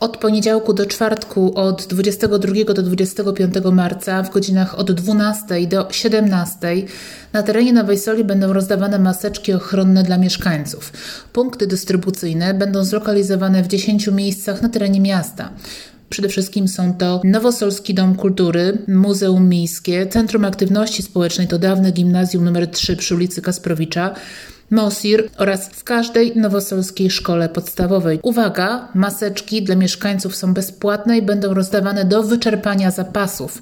Od poniedziałku do czwartku od 22 do 25 marca w godzinach od 12 do 17 na terenie Nowej Soli będą rozdawane maseczki ochronne dla mieszkańców. Punkty dystrybucyjne będą zlokalizowane w 10 miejscach na terenie miasta. Przede wszystkim są to Nowosolski Dom Kultury, Muzeum Miejskie, Centrum Aktywności Społecznej to dawne Gimnazjum nr 3 przy ulicy Kasprowicza, Mosir oraz w każdej nowosolskiej szkole podstawowej. Uwaga, maseczki dla mieszkańców są bezpłatne i będą rozdawane do wyczerpania zapasów.